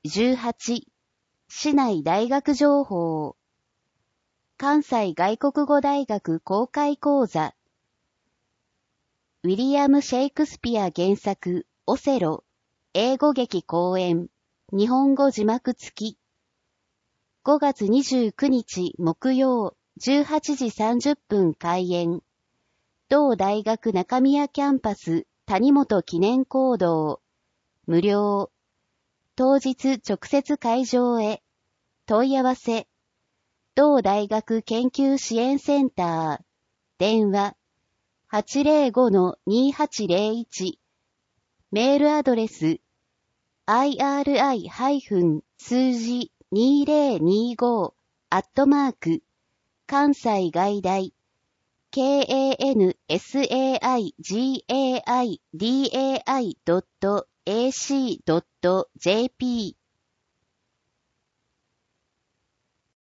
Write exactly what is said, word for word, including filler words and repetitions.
じゅうはち、市内大学情報。関西外国語大学公開講座。ウィリアム・シェイクスピア原作、オセロ、英語劇公演、日本語字幕付き。ごがつにじゅうくにち木曜、じゅうはちじさんじゅっぷん開演。同大学中宮キャンパス谷本記念講堂。無料。当日直接会場へ。問い合わせ。同大学研究支援センター。電話。はちゼロごのにはちゼロいち。メールアドレス。アイアールアイ 数字にゼロにごアットマーク関西外大 カンサイガイダイ ドットエーシードットジェーピー